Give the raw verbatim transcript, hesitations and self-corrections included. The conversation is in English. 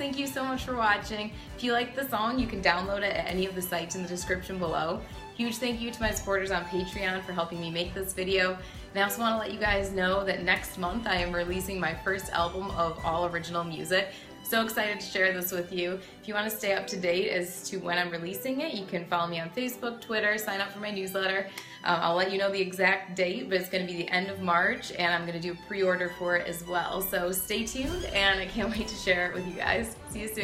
thank you so much for watching. If you like the song, you can download it at any of the sites in the description below. Huge thank you to my supporters on Patreon for helping me make this video. And I also want to let you guys know that next month I am releasing my first album of all original music. So excited to share this with you. If you want to stay up to date as to when I'm releasing it, you can follow me on Facebook, Twitter, sign up for my newsletter. Um, I'll let you know the exact date, but it's going to be the end of March, and I'm going to do a pre-order for it as well. So stay tuned, and I can't wait to share it with you guys. See you soon.